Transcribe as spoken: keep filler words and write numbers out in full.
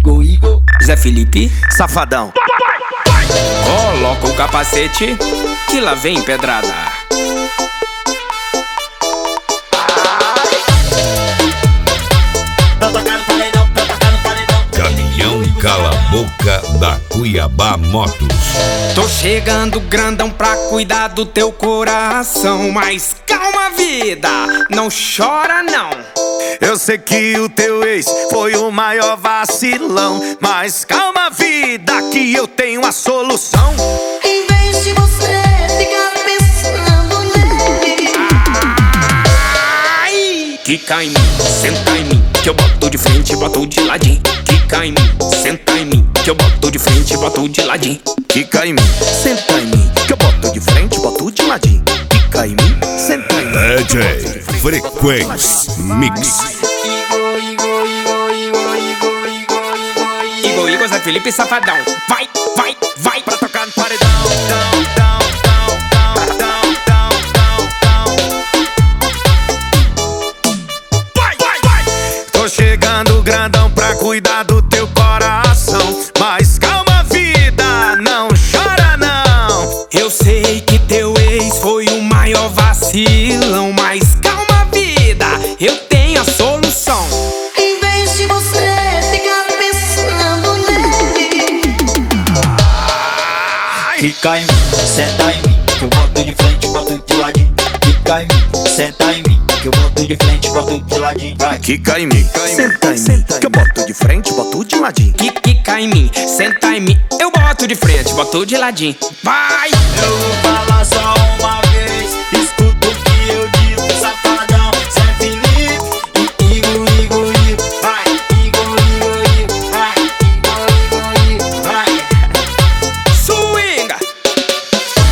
Igor, Igor, Zé Felipe, Safadão. coloca o capacete que lá vem pedrada. Caminhão Cala Boca da Cuiabá Motos. Tô chegando grandão pra cuidar do teu coração, mas calma, vida, não chora não. Eu sei que o teu ex foi o maior vacilão, mas calma, vida, que eu tenho a solução. Em vez de você ficar pensando nele, Ai! Quica em mim, senta em mim, que eu boto de frente e boto de ladinho. Quica em mim, senta em mim, que eu boto de frente e boto de ladinho. Quica em mim, senta em mim, que eu boto de frente, boto de ladinho. Quica em mim, senta em mim. D J Frequência Mix. Igor, Igor, Igor, Igor, Igor, Igor, Igor, Igor, Igor, Zé Felipe, Safadão. Vai, vai, vai pra tocar no paredão. Down, down, down, down, down, down, down, down. Vai, vai, vai. Tô chegando grandão pra cuidar do teu coração, mas calma, vida, não chora não. Eu sei que teu ex foi o maior vacilão, mas calma, vida, eu tenho a solução. em vez de você ficar pensando nele, Fica em mim, senta em mim, que eu boto de frente, boto de ladinho. Fica em mim, senta em mim, que eu boto de frente, boto de ladinho. Vai. Quica em mim, senta em mim, que eu boto de frente, boto de ladinho. Que quica em mim, senta em mim, eu boto de frente, boto de ladinho. Vai! Eu vou falar só uma